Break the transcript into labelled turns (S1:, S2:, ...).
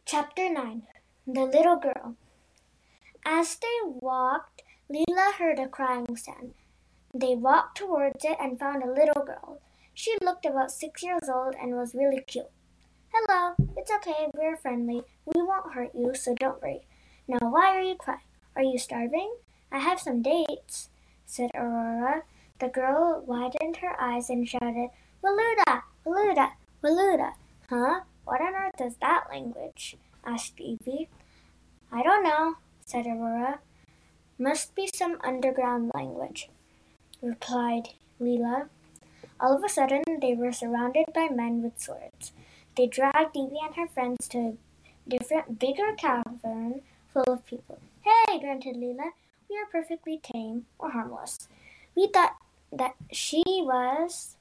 S1: Chapter 9. The Little Girl. As they walked, Leela heard a crying sound. They walked towards it and found a little girl. She looked about 6 years old and was really cute. "Hello, it's okay, we're friendly. We won't hurt you, so don't worry. Now why are you crying? Are you starving? I have some dates," said Aurora. The girl widened her eyes and shouted, "Waluda! Waluda! Waluda!" "Huh? What on earth is that language?" asked Evie. "I don't know," said Aurora. "Must be some underground language," replied Leela. All of a sudden, they were surrounded by men with swords. They dragged Evie and her friends to a bigger cavern full of people. "Hey," grunted Leela, "we are perfectly tame or harmless. We thought that she was